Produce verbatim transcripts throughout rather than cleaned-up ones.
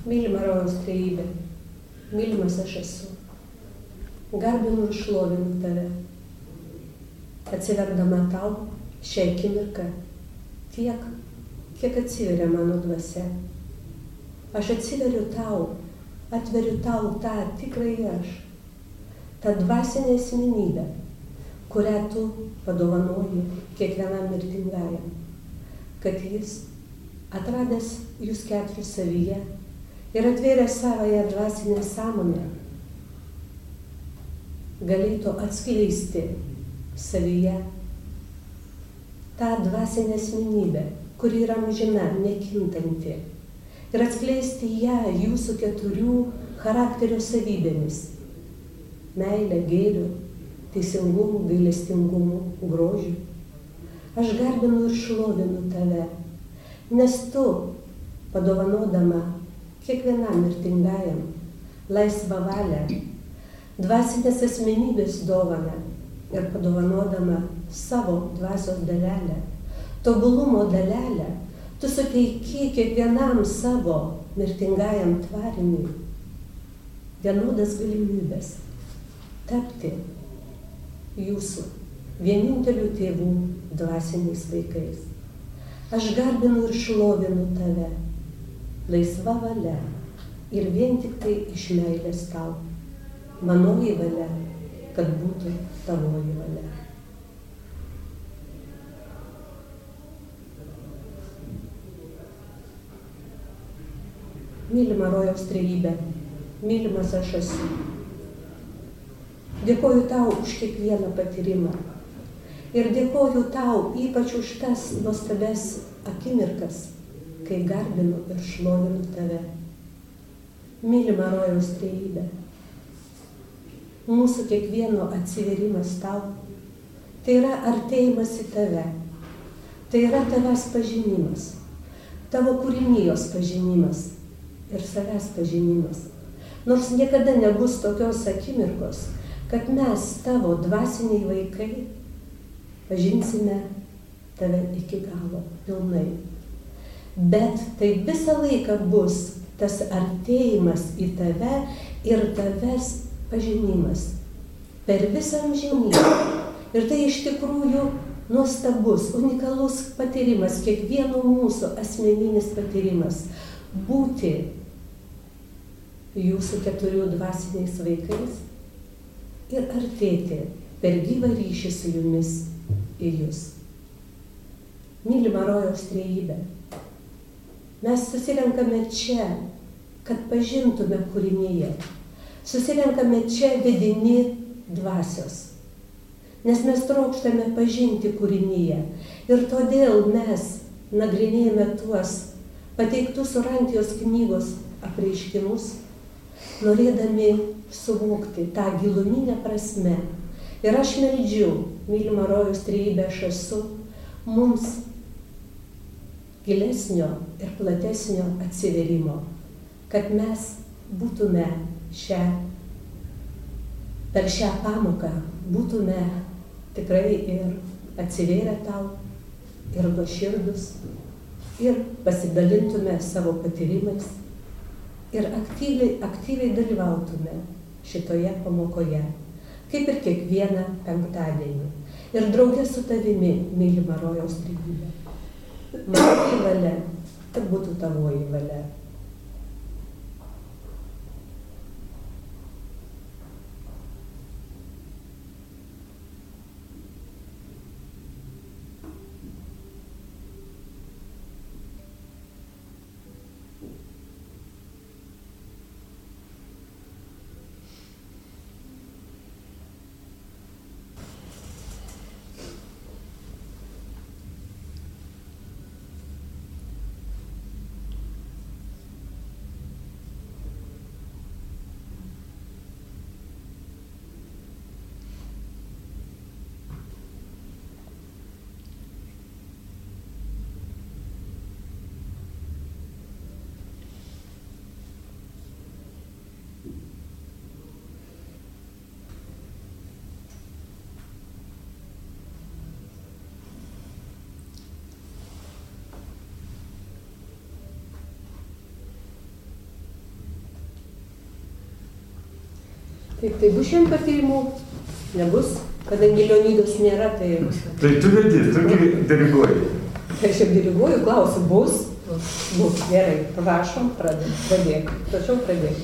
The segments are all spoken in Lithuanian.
Mylima rojaus trejybė, mylimas aš esu. Garbinu ir šlovinu tave. Atsiverdama tau šią akimirką tiek, kiek atsiveria mano dvasia. Aš atsiveriu tau, atveriu tau tą tikrąjį aš, tą dvasinę asmenybę, kurią tu padovanoji kiekvienam mirtingajam, kad jis, atradęs jūs keturis savyje ir atvėręs savąją dvasinę sąmonę, galėtų atskleisti savyje tą dvasinę asmenybę, kuri yra amžina, nekintanti, ir atskleisti ją jūsų keturių charakterio savybėmis – meilę, gėriu, teisingumu, gailestingumu, grožiu. Aš garbinu ir šlovinu tave, nes tu, padovanodama kiekvienam mirtingajam laisvą valią, dvasinės asmenybės dovaną ir padovanodama savo dvasios dalelę, tobulumo dalelę, tu suteiki kiekvienam savo mirtingajam tvariniui vienodas galimybės tapti jūsų vienintelių tėvų dvasiniais vaikais. Aš garbinu ir šlovinu tave, laisva valia ir vien tik tai iš meilės tau. Manoji valia, kad būtų tavoji valia. Mylima rojaus trejybė, mylimas aš esu. Dėkoju tau už kiekvieną patyrimą ir dėkoju tau ypač už tas nuostabias akimirkas, kai garbinu ir šlovinu tave. Mylima rojaus trejybė, mūsų kiekvieno atsiverimas tau, tai yra artėjimas į tave, tai yra tavęs pažinimas, tavo kūrinijos pažinimas ir savęs pažinimas. Nors niekada nebus tokios akimirkos, kad mes, tavo dvasiniai vaikai, pažinsime tave iki galo, pilnai. Bet tai visą laiką bus tas artėjimas į tave ir tavęs pažinimas per visą amžinybę. Ir tai iš tikrųjų nuostabus, unikalus patyrimas, kiekvieno mūsų asmeninis patyrimas. Būti jūsų keturių dvasiniais vaikais ir artėti per gyvą ryšį su jumis į jūs. Mylima rojaus trejybė, mes susirenkame čia, kad pažintume kūriniją. Susirenkame čia vedini dvasios, nes mes trokštame pažinti kūriniją. Ir todėl mes nagrinėjame tuos pateiktus Orantijos knygos apreiškimus, norėdami suvokti tą giluminę prasme. Ir aš meldžiu, mylima rojaus trejybė aš esu, mums gilesnio ir platesnio atsiverimo, kad mes būtume šią, per šią pamoką, būtume tikrai ir atsivėrę tau, ir nuoširdūs, ir pasidalintume savo patyrimais, ir aktyviai, aktyviai dalyvautume šitoje pamokoje, kaip ir kiekvieną penktadienį. Ir drauge su tavimi, mylima rojaus trejybė, manoji valia, kad būtų tavoji valia. Taip, tai bus šiandien patyrimų? Nebus? Kadangi Leonidos nėra, tai... Tai tu vedi, tu diriguoji. Tai aš jau diriguoju, klausiu, bus? Bus, gerai, prašom, pradėk. Prašau, pradėk.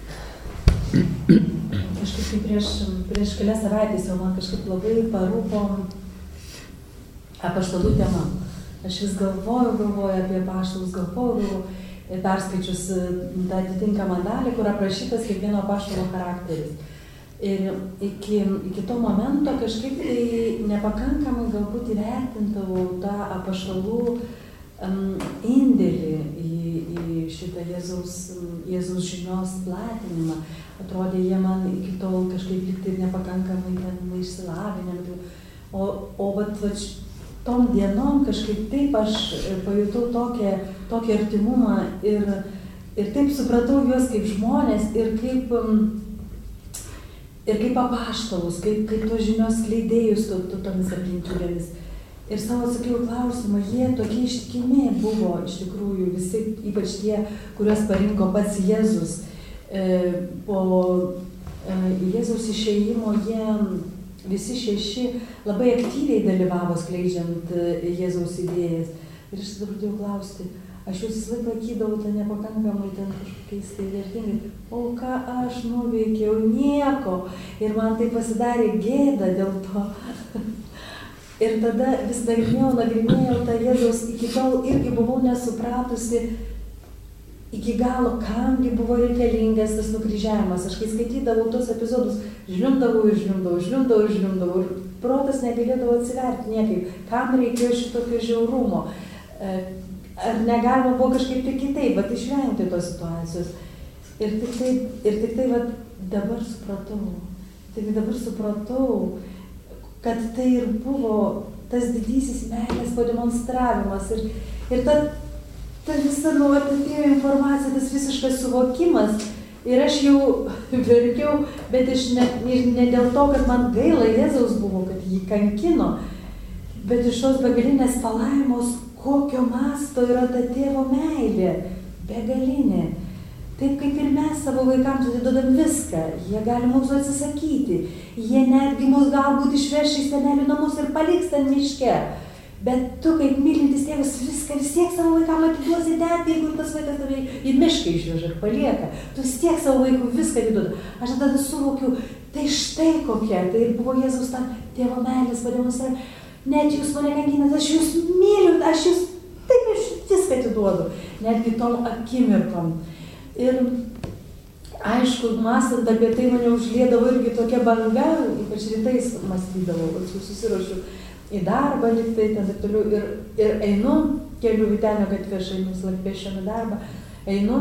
Kažkaip tai prieš, prieš kelias savaitės jau man kažkaip labai parūpo apaštalų tema. Aš vis galvoju, galvoju apie apaštalus, galvoju, perskaičius tą atitinkamą dalį, kur aprašytas kiekvieno apaštalo charakteris. Ir iki, iki to momento kažkaip tai nepakankamai galbūt įvertintavau tą apaštalų um, indėlį į, į šitą Jėzaus, Jėzaus žinios platinimą. Atrodė, jie man iki tol kažkaip lyg tai nepakankamai ten išsilavinę. O, o vat, vat tom dienom kažkaip taip aš pajutau tokią, tokį artimumą ir, ir taip supratau juos kaip žmonės ir kaip, ir kaip apaštalus, kaip, kaip tos žinios skleidėjus to, to, tomis aplinkybėmis. Ir savo atsakiau klausimą, jie tokie ištikimi buvo iš tikrųjų, visi, ypač tie, kuriuos parinko pats Jėzus. E, po e, Jėzaus išėjimo jie visi šeši labai aktyviai dalyvavo skleidžiant Jėzaus idėjas. Ir aš tada pradėjau klausti, aš jūs vis laik laikydavau tą nepakankamai ten kažkokiais tai vertingai. O ką aš nuveikiau? Nieko. Ir man tai pasidarė gėda dėl to. Ir tada vis nagrinėjau, nagrinėjau tą Jėzaus, iki tol irgi buvau nesupratusi iki galo, kamgi buvo reikalingas tas nukryžiavimas. Aš kai skaitydavau tos epizodus, žliumdavau ir žliumdavau, žliumdavau ir žliumdavau. Ir protas negalėdavo atsiverti niekaip. Kam reikėjo šitokio žiaurumo? Ar negalima buvo kažkaip tai kitaip, bet išvengti tos situacijos. Ir tik tai, ir tik tai vat, dabar supratau, tik dabar supratau, kad tai ir buvo tas didysis meilės pademonstravimas. Ir, ir ta, ta visa nuolatėjo informacija, tas visiškas suvokimas. Ir aš jau verkiau, bet aš ne, ne dėl to, kad man gaila Jėzaus buvo, kad jį kankino, bet iš tos begalinės palaimos, kokio masto yra ta tėvo meilė, begalinė. Taip kaip ir mes savo vaikams atiduodam viską, jie gali mūsų atsisakyti, jie netgi mus galbūt išveš į senelių namus ir paliks ten miške. Bet tu kaip mylintis tėvas viską vis tiek savo vaikam atiduosi, net jeigu tas vaikas tave į mišką išveža ir palieka. Tu vis tiek savo vaikų viską atiduodu. Aš tada suvokiu, tai štai kokia, tai ir buvo Jėzaus tam tėvo meilės pademonstravimas. Net jūs mane kankinat, aš jūs myliu, aš jūs taip aš viską atiduodu, netgi tom akimirkom. Ir aišku, mąstant apie tai, mane užliedavo irgi tokia banga, ypač rytais mąstydavau, kad susiruošiu į darbą, liktai ten taip toliau, ir, ir einu, keliu Vytenio gatvė, aš einu slapėšiam į darbą, einu,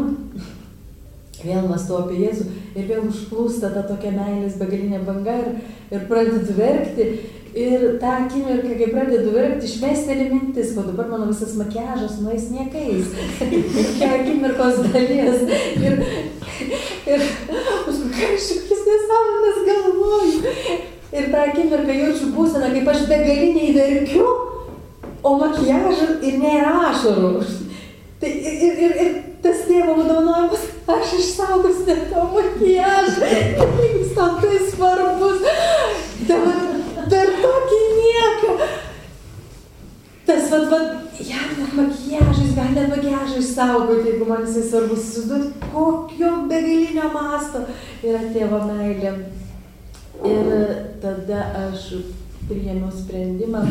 vėl mąstau apie Jėzų ir vėl užplūsta ta tokia meilės begalinė banga ir, ir pradedu verkti. Ir tą akimirką, kai pradedu verkti, išmesteli mintis, o dabar mano visas makiažas nueis niekais. Kokia akimirkos dalies. Ir, ir paskui, ką aš kokias nesąmonės galvoju. Ir tą akimirką jaučiu būseną, kaip aš begaliniai verkiu, o makiažą ir nėra ašarų. Tai ir, ir, ir, ir tas tėvo vadovanojimas, aš išsaugosiu net tą makiažą. Jis tam tai svarbus. Tai per tokį nieką. Tas, vat, vat, jam net makiažais, gali net makiažą išsaugoti, jeigu man jisai svarbus. Susidūt, kokio begalinio masto yra tėvo meilė. Ir tada aš priėmiau sprendimą.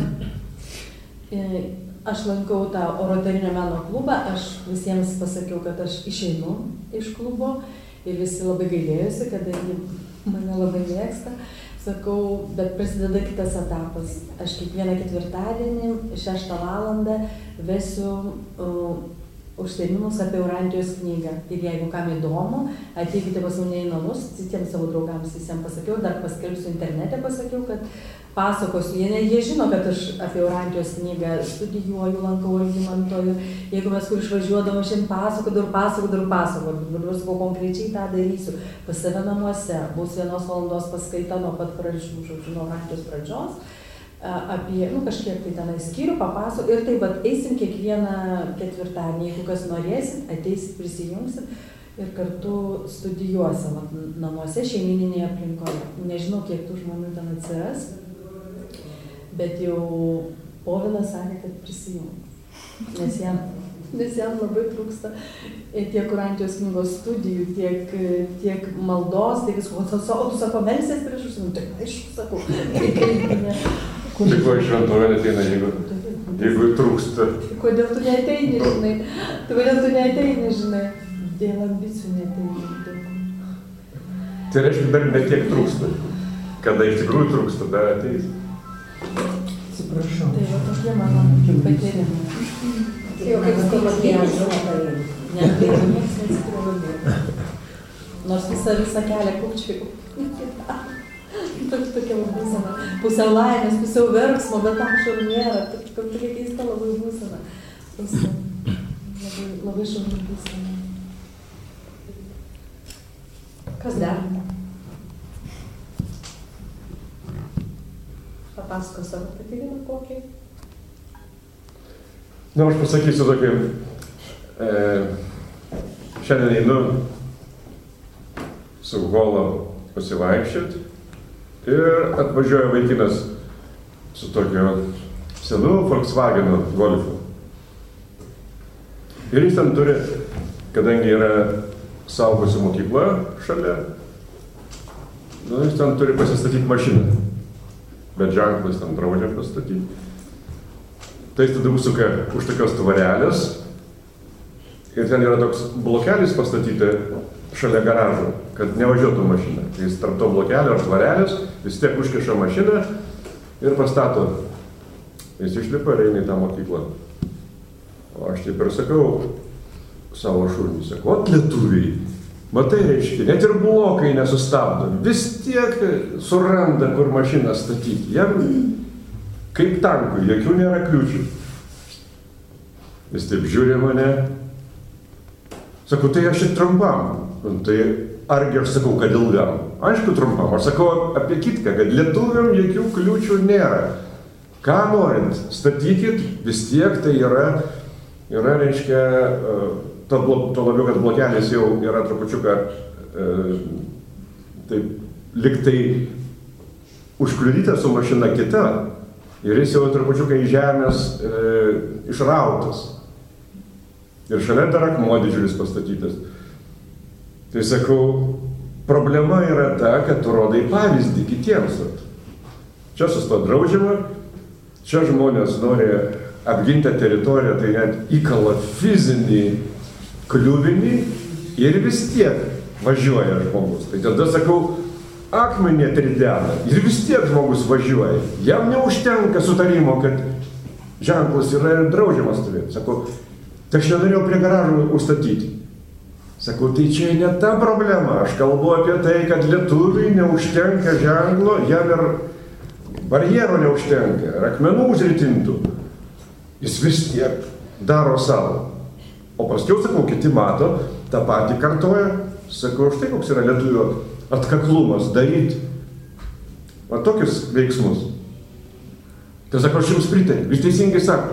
Aš lankau tą oratorinio meno klubą, aš visiems pasakiau, kad aš išeinu iš klubo ir visi labai gailėjosi, kadangi mane labai mėgsta. Sakau, bet prasideda kitas etapas. Aš kiekvieną ketvirtadienį šeštą valandą vesiu uh, užsiėmimus apie Eurantijos knygą. Ir jeigu kam įdomu, ateikite pas mane į namus, kitiems savo draugams visiems pasakiau, dar paskelbsiu internete, pasakiau, kad pasakosiu. Jie, jie žino, kad aš apie Eurantijos knygą studijuoju, lankau Algimanto ir jeigu mes kur išvažiuodavom, šiandien pasakodavau ir pasakodavau ir pasakodavau. Dabar sakau, konkrečiai tą darysiu. Pas save namuose bus vienos valandos paskaita nuo pat pradžių, žodžiu, nuo Eurantijos pradžios. Apie, nu, kažkiek tai tenai skyrių, papasakosiu. Ir taip, bet eisim kiekvieną ketvirtadienį, jeigu kas norėsit, ateisit, prisijungsit. ir kartu studijuos savo namuose, šeimininėje aplinkoje. Nežinau, kiek tų žmonių ten atsiras, bet jau Povilas sakė, kad prisijungs. Nes jam, nes jam labai trūksta tiek Kurantijos knygos studijų, tiek, tiek maldos, tiek visko. O tu sako, melsės prieš užsienį, tai aišku, sakau. Tai ko iš šventovė neteina, jeigu, jeigu trūksta? Kodėl tu neateini, žinai? Tu kodėl tu neateini, žinai? Dėl ambicijų neateini. Tai reiškia, dar ne tiek trūksta. Kada iš tikrųjų trūksta, dar ateis. Atsiprašau. Tai va tokie mano patyrimai. Tai jau kaip skamagėjas, žinoma, paėmė. Ne, tai jau niekas nesikrovė. Nors visą, visą kelią kūkčiai. Tokia būsena. Pusiau laimės, pusiau verksmo, bet ašarų nėra. Tokia keista labai būsena. Labai, labai šauni būsena. Kas dar? Papasako savo patyrimą kokį? Na, aš pasakysiu tokį, e, šiandien einu su Gola pasivaikščioti ir atvažiuoja vaikinas su tokiu senu Volkswagenu Golfu. Ir jis ten turi, kadangi yra saugusi mokykla šalia, nu, jis ten turi pasistatyti mašiną, bet ženklas ten draudžia pastatyti. Tai jis tada užsuka už tokios tvarelės ir ten yra toks blokelis pastatyti šalia garažo, kad nevažiuotų mašina. Tai jis tarp to blokelio ar tvarelės vis tiek užkiša mašiną ir pastato. Jis išlipa ir eina į tą mokyklą. O aš taip ir sakau savo šunį, sakau, ot lietuviai, matai reiškia, net ir blokai nesustabdo, vis tiek suranda, kur mašiną statyti. Jam kaip tankui, jokių nėra kliūčių. Jis taip žiūri mane. Sakau, tai aš ir trumpam. Tai argi aš sakau, kad ilgam? Aišku, trumpam. Aš sakau apie kitką, kad lietuviam jokių kliūčių nėra. Ką norint, statykit, vis tiek tai yra, yra reiškia, to, to labiau, kad blokelis jau yra trupučiuką, e, taip, liktai užkliudyta su mašina kita. Ir jis jau trupučiuką į žemės e, išrautas. Ir šalia dar akmuo didžiulis pastatytas. Tai sakau, problema yra ta, kad tu rodai pavyzdį kitiems. Čia sustot draudžiama, čia žmonės nori apginti teritoriją, tai net įkala fizinį kliuvinį ir vis tiek važiuoja žmogus. Tai tada sakau, akmenį atridena ir vis tiek žmogus važiuoja. Jam neužtenka sutarimo, kad ženklas yra draudžiamas turėti. Sakau, tai aš nenorėjau prie garažų užstatyti. Sakau, tai čia ne ta problema. Aš kalbu apie tai, kad lietuviai neužtenka ženklo, jam ir barjero neužtenka, ir akmenų užritintų. Jis vis tiek daro savo. O paskiau, sakau, kiti mato, tą patį kartoja. Sakau, štai koks yra lietuvių atkaklumas daryti va tokius veiksmus. Tai sakau, aš jums pritariu, jūs teisingai sako.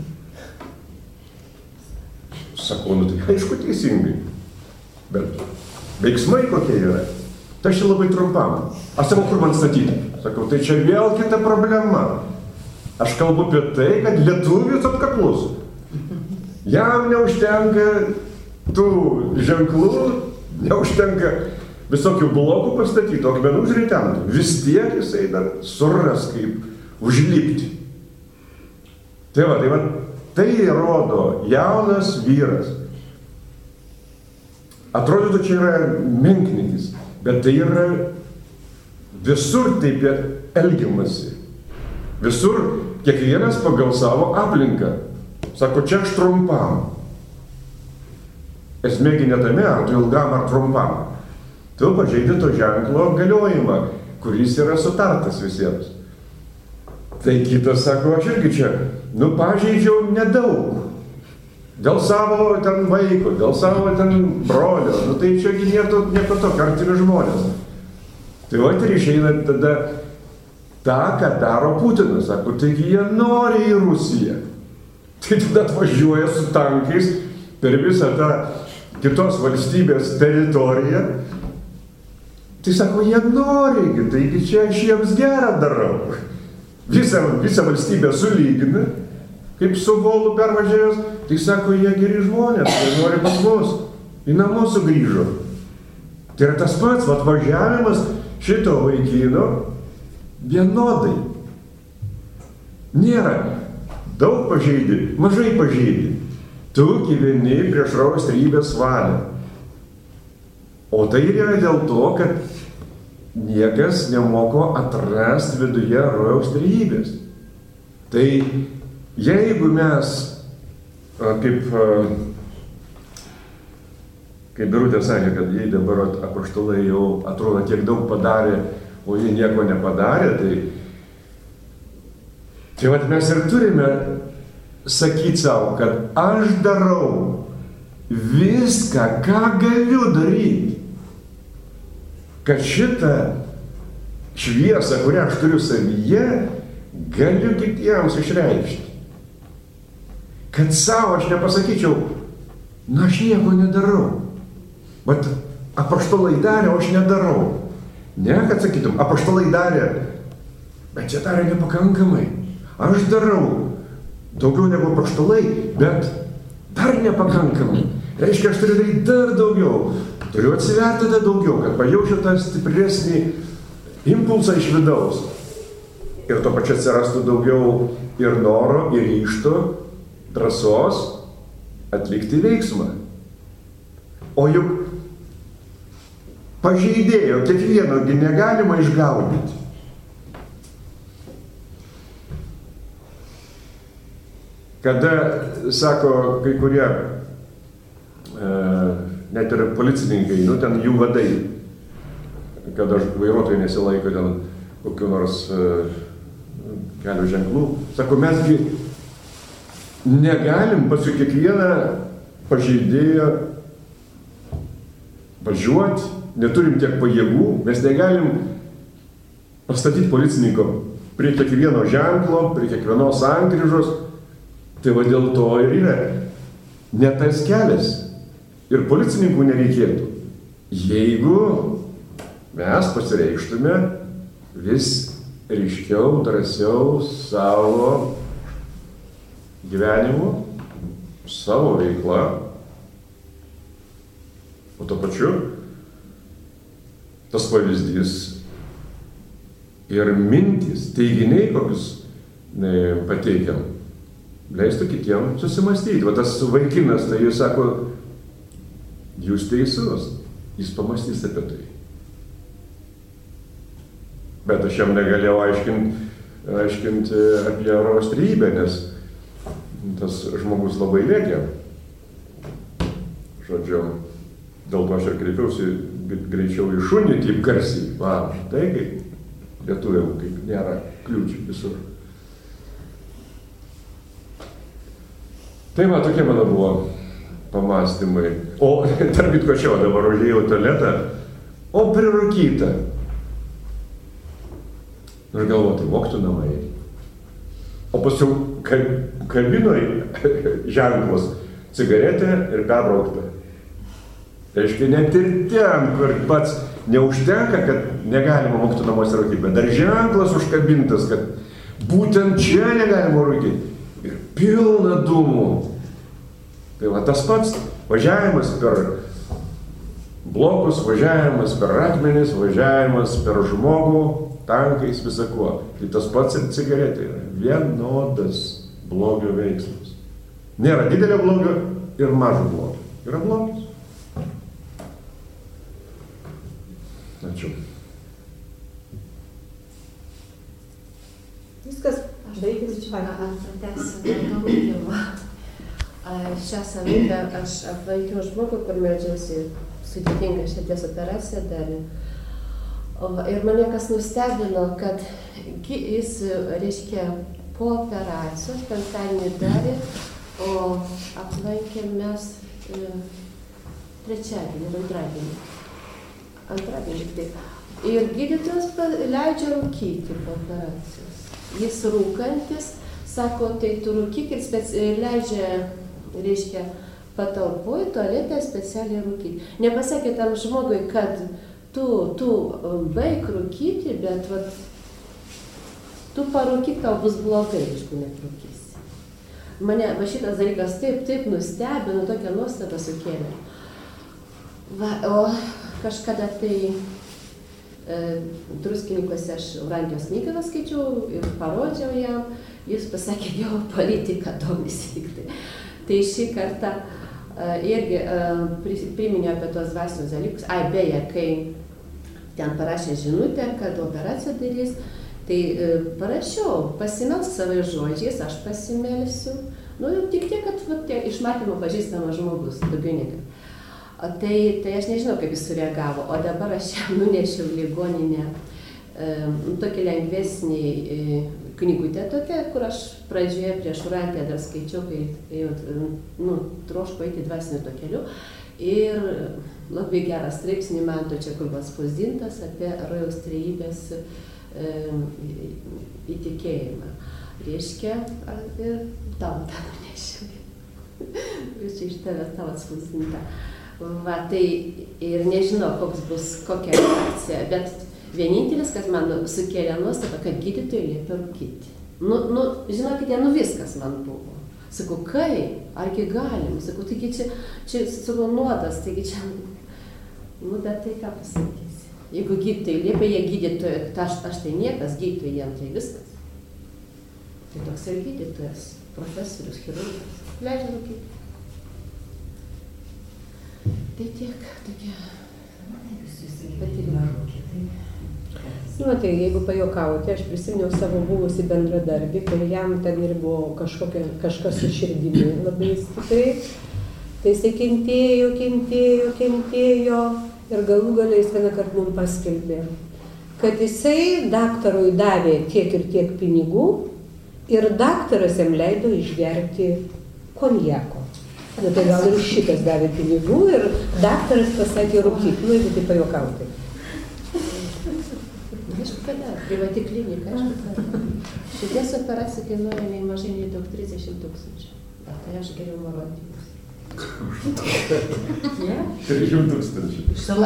Sakau, nu tai aišku teisingai, bet veiksmai kokie yra. Tai aš čia labai trumpam. Aš sakau, kur man statyti? Sakau, tai čia vėl kita problema. Aš kalbu apie tai, kad lietuvis atkaklus. Jam neužtenka tų ženklų, neužtenka visokių blokų pastatyti, akmenų užritintų. Vis tiek jisai dar suras kaip užlipti. Tai va, tai va, tai rodo jaunas vyras. Atrodytų, čia yra menkniekis, bet tai yra visur taip elgiamasi. Visur kiekvienas pagal savo aplinką. Sako, čia aš trumpam. Esmėgi ne tame, ar tu ilgam ar trumpam. Tu pažeidi to ženklo galiojimą, kuris yra sutartas visiems. Tai kitas sako, aš irgi čia, nu pažeidžiau nedaug. Dėl savo ten vaiko, dėl savo ten brolio, nu tai čia nieko, nieko tokio, artimi žmonės. Tai va ir išeina tada tą, ką daro Putinas. Sako, taigi jie nori į Rusiją. Tai tada atvažiuoja su tankais per visą tą kitos valstybės teritoriją, tai sako, jie nori, taigi čia aš jiems gerą darau. Visą, visą valstybę sulygina, kaip su volu pervažiavęs, tai sako, jie geri žmonės, jie nori pas mus, į namus sugrįžo. Tai yra tas pats, atvažiavimas šito vaikino vienodai. Nėra daug pažeidi, mažai pažeidi. Tu gyveni prieš rojaus trejybės valią. O tai yra dėl to, kad niekas nemoko atrasti viduje rojaus trejybės. Tai jeigu mes, kaip, kaip Birutė sakė, kad jie dabar apaštalai jau atrodo tiek daug padarė, o jie nieko nepadarė, tai tai vat mes ir turime sakyti savo, kad aš darau viską, ką galiu daryti, kad šitą šviesą, kurią aš turiu savyje, galiu kitiems išreikšti. Kad savo aš nepasakyčiau, na aš nieko nedarau. Bet apaštalai darė, o aš nedarau. Ne, kad sakytum, apaštalai darė, bet čia darė nepakankamai. Aš darau daugiau negu apaštalai, bet dar nepakankamai. Reiškia, aš turiu daryti dar daugiau. Turiu atsiverti tada daugiau, kad pajaučiu tą stipresnį impulsą iš vidaus. Ir to pačiu atsirastų daugiau ir noro, ir ryžto, drąsos atlikti veiksmą. O juk pažeidėjo kiekvieno gi negalima išgaudyti. Kada, sako kai kurie, e, net ir policininkai, nu ten jų vadai, kada vairuotojai nesilaiko ten kokių nors e, kelio ženklų, sako, mesgi negalim paskui kiekvieną pažeidėją važiuoti, neturim tiek pajėgų, mes negalim pastatyti policininko prie kiekvieno ženklo, prie kiekvienos sankryžos. Tai va dėl to ir yra ne tas kelias. Ir policininkų nereikėtų. Jeigu mes pasireikštume vis ryškiau, drąsiau savo gyvenimu, savo veikla, o to pačiu tas pavyzdys ir mintys, teiginiai, kokius ne, pateikiam, leistų kitiem susimastyti. Va tas vaikinas, tai jis sako, jūs teisus, jis pamastys apie tai. Bet aš jam negalėjau aiškinti, aiškinti apie rojaus trejybę, nes tas žmogus labai lėkė. Žodžiu, dėl to aš ir kreipiausi greičiau į šunį, taip garsiai. Va, taigi, lietuviam, kaip nėra kliūčių visur. Tai va, tokie mano buvo pamastymai. O, tarp kitko čia, dabar užėjau į tualetą, o prirūkyta. Ir galvoju, tai mokytojų namai. O paskiau kabinoj ženklas cigaretė ir perbraukta. Tai reiškia, net ir ten, kur pats neužtenka, kad negalima mokytojų namuose rūkyti, bet dar ženklas užkabintas, kad būtent čia negalima rūkyti. Ir pilna dūmų. Tai va tas pats važiavimas per blokus, važiavimas per akmenis, važiavimas per žmogų, tankais, visakuo. Tai tas pats ir cigaretė yra vienodas blogio veiksmas. Nėra didelio blogio ir mažo blogio. Yra blogis. Ačiū. Viskas. Aš pratęsiu šią savaitę aš aplaikiau žmogų, kur meldžiausi sudėtingą širdies operaciją darė. Ir mane kas nustebino, kad jis, reiškia, po operacijos penktadienį darė, o aplankėm mes trečiadienį ir antradienį. Antradienį taip. Ir gydytojas leidžia rūkyti po operacijos. Jis rūkantis, sako, tai tu rūkyk ir speci... leidžia, reiškia, patalpoj tualete specialiai rūkyti. Nepasakė tam žmogui, kad tu, tu baig rūkyti, bet vat, tu parūkyk, tau bus blogai, aišku, netrūkysi. Mane va šitas dalykas taip, taip nustebino, tokią nuostabą sukėlė. Va, o kažkada tai e, Druskininkuose aš Vrangijos knygą skaičiau ir parodžiau jam, jis pasakė, jo politika domisi tik tai. Tai šį kartą uh, irgi uh, priminė apie tos dvasinius dalykus. Ai, beje, kai ten parašė žinutę, kad operaciją darys, tai uh, parašiau, pasimelsk savais žodžiais, aš pasimelsiu. Nu, tik tiek, kad va, tiek, iš matymo pažįstamas žmogus, daugiau negu. Tai, tai aš nežinau, kaip jis sureagavo, o dabar aš jam nunešiau ligoninę um, tokį lengvesnį uh, knygutė tokia, kur aš pradžioje prieš Urantę dar skaičiau, kai jau, nu, troško eiti dvasiniu to keliu. Ir labai geras straipsnį man to čia, kur buvo spausdintas apie rojaus trejybės e, įtikėjimą. Reiškia, ir tau tą nunešiau. Čia iš tavęs tavo spausdinta. Va, tai ir nežinau, koks bus, kokia reakcija, bet vienintelis, kas man sukėlė nuostabą, kad gydytojai liepia rūkyti. Nu, nu, žinokite, nu viskas man buvo. Sakau, kaip? Argi galim? Sakau, taigi čia, čia sakau, nuodas, taigi čia, nu, bet tai ką pasakysi. Jeigu gydytojai liepia, jie gydytojai, tai aš, aš tai niekas, gydytojai jiem tai viskas. Tai toks ir gydytojas, profesorius, chirurgas, leidžia rūkyti. Tai tiek, tokia patyrimą rūkyti. Nu, tai jeigu pajuokauti, aš prisiminiau savo buvusį bendradarbį, kai jam ten ir buvo kažkokia, kažkas su širdimi labai stipriai. Tai jisai kentėjo, kentėjo, kentėjo ir galų gale jis vieną kartą mums paskelbė, kad jisai daktarui davė tiek ir tiek pinigų ir daktaras jam leido išgerti konjako. Nu, tai gal ir šitas davė pinigų ir daktaras pasakė rūkyti, nu, jeigu tai pajuokauti. Aišku, kada, privati klinika, aišku, kada. Šities operacija kainuoja nei mažai, nei daug trisdešimt tūkstančių. Tai aš geriau marodžius. trisdešimt tūkstančių.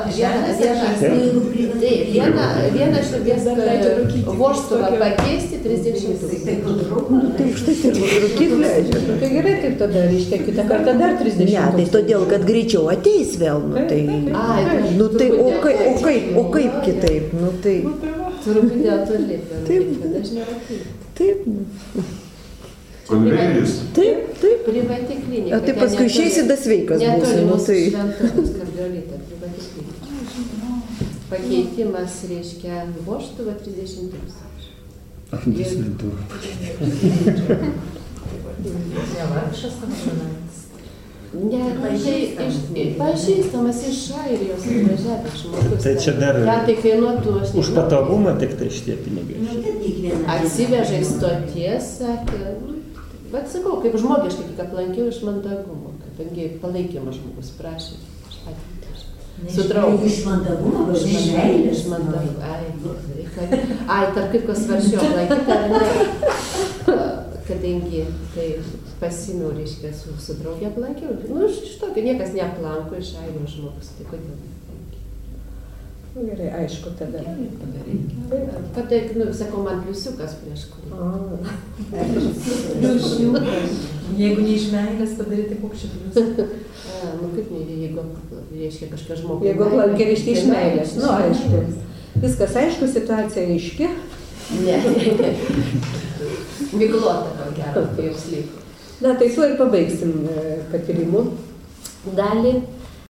Vieną širdies vožtuvą pakeisti trisdešimt tūkstančių. Tai štai ir rūkyti leidžia. Tai gerai, kaip tada, reiškia, kitą kartą dar trisdešimt tūkstančių. Ne, tai todėl, kad greičiau ateis vėl, nu tai... Nu tai, o kaip, o kaip, o kaip kitaip, nu tai... Turbūt dėl to liepia rūkyti, bet aš nerūkyti. Taip. Konvejeris. Taip, taip. Privati klinika. O tai paskui išeisi da sveikas būsi, nu tai... Netoli mūsų šventovės kardiolita, privati klinika. Pakeitimas reiškia vožtuvą trisdešimt tūkstančių. Ach, das wird du. Nevargšas amžinatis. Ne, pažįstamas iš Airijos atvažiavęs žmogus. Tai čia dar Ja, tai kainuotų, aš už patogumą tik tai šitie pinigai. atsiveža į stoties, sakė, bet sakau, kaip žmogiškai, tik aplankiau iš mandagumo, kadangi palaikymas žmogus prašė. Su draugu. Iš mandagumo, iš meilės. Iš mandagumo. Ai, ai, tarp kaip kas svaršiau aplankyti, ar ne? Kadangi tai pasimiau, reiškia, su, su draugė aplankiau. Nu, iš tokio niekas neaplanko iš Airijos žmogus, tai kodėl neaplankiau? Nu, gerai, aišku, tada. Padaik, nu, sakau, man pliusiukas prieš kurį. Pliusiukas. Jeigu ne iš meilės padaryti, koks čia pliusas? Nu, kaip ne, jeigu, reiškia, kažką žmogų. Jeigu aplankė, reiškia, iš meilės. Nu, aišku. Viskas aišku, situacija aiški. Ne, ne, ne. Miglota, gal gero, kai jums liko. Na, tai tuo ir pabaigsim patyrimų dalį.